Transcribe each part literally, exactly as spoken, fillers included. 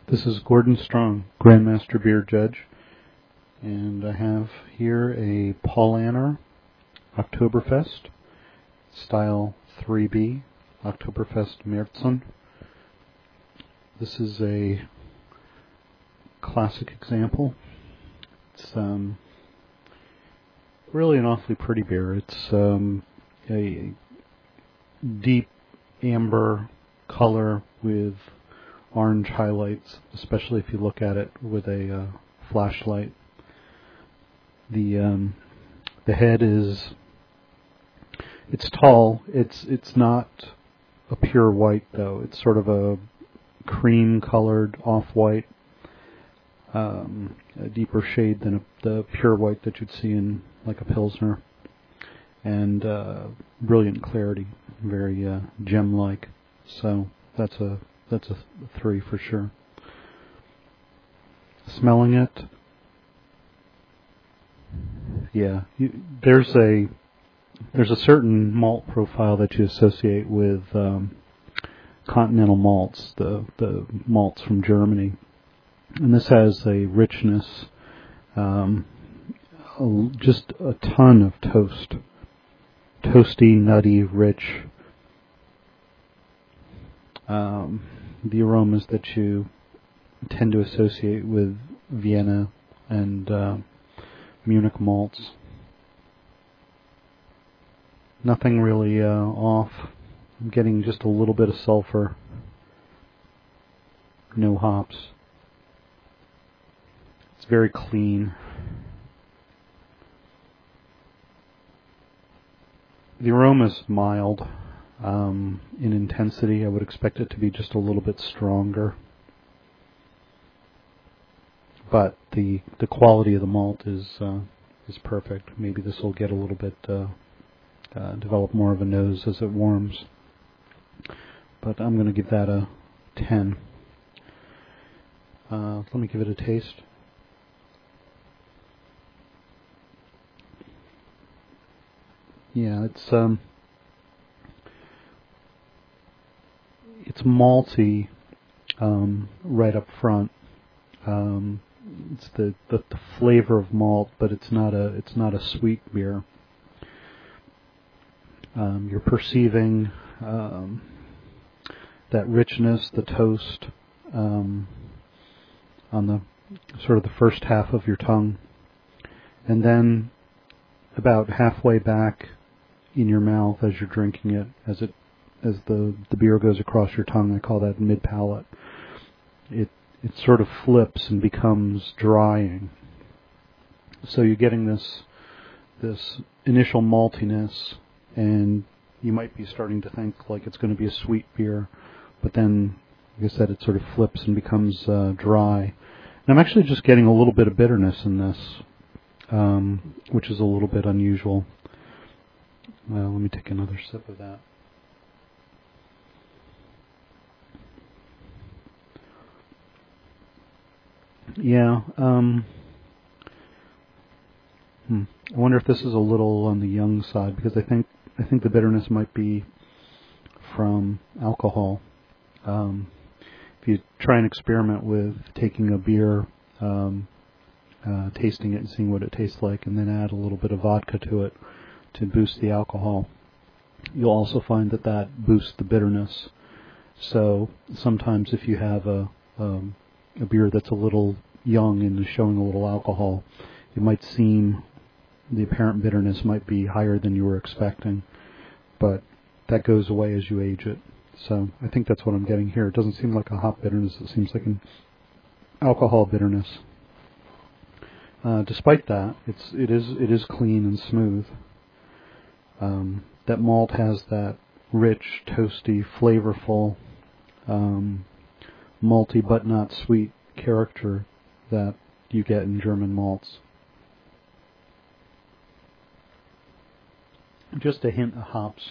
This is Gordon Strong, Grandmaster Beer Judge, and I have here a Paulaner Oktoberfest, Style three B, Oktoberfest Märzen. This is a classic example. It's um, really an awfully pretty beer. It's um, a deep amber color with orange highlights, especially if you look at it with a uh, flashlight. The um, the head is it's tall. It's it's not a pure white though. It's sort of a cream-colored off-white, um, a deeper shade than a, the pure white that you'd see in like a Pilsner, and uh, brilliant clarity, very uh, gem-like. So that's a That's a three for sure. Smelling it, yeah, you, there's a there's a certain malt profile that you associate with um, continental malts, the the malts from Germany, and this has a richness, um, a, just a ton of toast, toasty, nutty, rich. Um, the aromas that you tend to associate with Vienna and uh, Munich malts. Nothing really uh, off. I'm getting just a little bit of sulfur. No hops. It's very clean. The aroma's mild. Um, in intensity, I would expect it to be just a little bit stronger. But the the quality of the malt is uh, is perfect. Maybe this will get a little bit uh, uh, develop more of a nose as it warms. But I'm going to give that a ten. Uh, let me give it a taste. Yeah, it's um. It's malty um, right up front. Um, it's the, the the flavor of malt, but it's not a it's not a sweet beer. Um, you're perceiving um, that richness, the toast, um, on the sort of the first half of your tongue, and then about halfway back in your mouth as you're drinking it, as it as the, the beer goes across your tongue, I call that mid-palate. It it sort of flips and becomes drying. So you're getting this this initial maltiness, and you might be starting to think like it's going to be a sweet beer, but then, like I said, it sort of flips and becomes uh, dry. And I'm actually just getting a little bit of bitterness in this, um, which is a little bit unusual. Well, let me take another sip of that. Yeah, um, hmm. I wonder if this is a little on the young side, because I think I think the bitterness might be from alcohol. Um, if you try and experiment with taking a beer, um, uh, tasting it and seeing what it tastes like, and then add a little bit of vodka to it to boost the alcohol, you'll also find that that boosts the bitterness. So sometimes if you have a um, a beer that's a little young and is showing a little alcohol, it might seem the apparent bitterness might be higher than you were expecting, but that goes away as you age it. So I think that's what I'm getting here. It doesn't seem like a hop bitterness. It seems like an alcohol bitterness. Uh, despite that, it's it is it is clean and smooth. Um, that malt has that rich, toasty, flavorful, um, malty but not sweet character that you get in German malts. Just a hint of hops.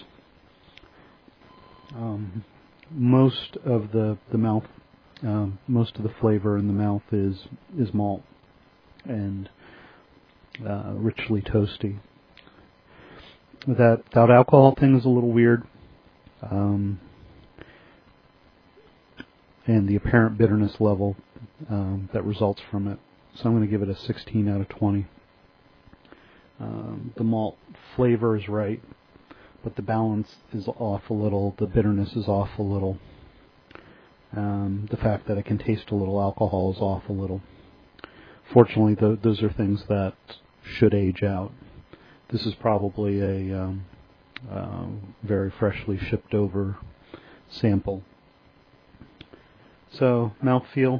Um, most of the the mouth, um, most of the flavor in the mouth is is malt and uh, richly toasty. That that alcohol thing is a little weird. Um, and the apparent bitterness level um, that results from it. So I'm going to give it a sixteen out of twenty. Um, the malt flavor is right, but the balance is off a little. The bitterness is off a little. Um, the fact that I can taste a little alcohol is off a little. Fortunately, th- those are things that should age out. This is probably a um, uh, very freshly shipped over sample. So, mouthfeel.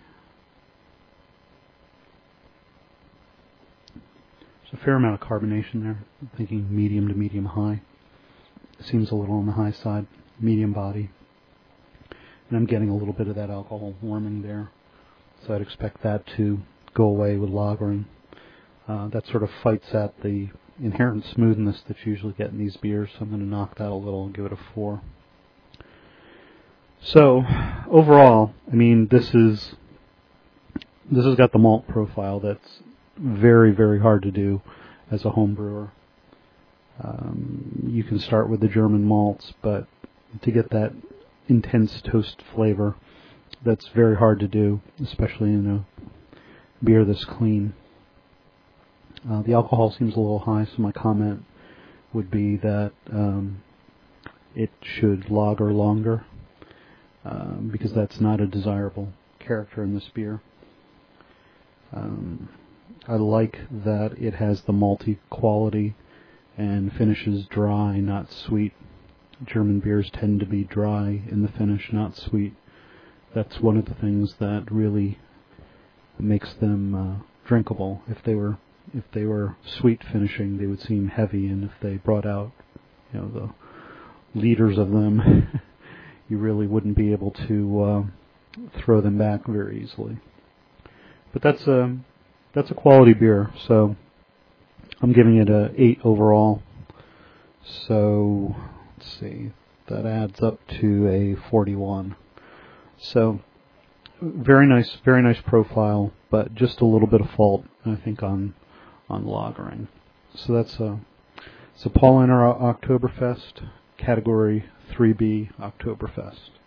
There's a fair amount of carbonation there. I'm thinking medium to medium high. Seems a little on the high side. Medium body. And I'm getting a little bit of that alcohol warming there. So I'd expect that to go away with lagering. Uh, that sort of fights at the inherent smoothness that you usually get in these beers. So I'm going to knock that a little and give it a four. So, overall, I mean, this is this has got the malt profile that's very, very hard to do as a home brewer. Um, you can start with the German malts, but to get that intense toast flavor, that's very hard to do, especially in a beer this clean. Uh, the alcohol seems a little high, so my comment would be that um, it should lager longer. Um, because that's not a desirable character in this beer. Um, I like that it has the malty quality and finishes dry, not sweet. German beers tend to be dry in the finish, not sweet. That's one of the things that really makes them uh, drinkable. If they were if they were sweet finishing, they would seem heavy, and if they brought out, you know, the liters of them, you really wouldn't be able to uh, throw them back very easily. But that's a that's a quality beer, so I'm giving it a eight overall. So let's see, that adds up to a forty-one. So very nice, very nice profile, but just a little bit of fault, I think, on on lagering. So that's a so Paulaner Oktoberfest, category three B Oktoberfest.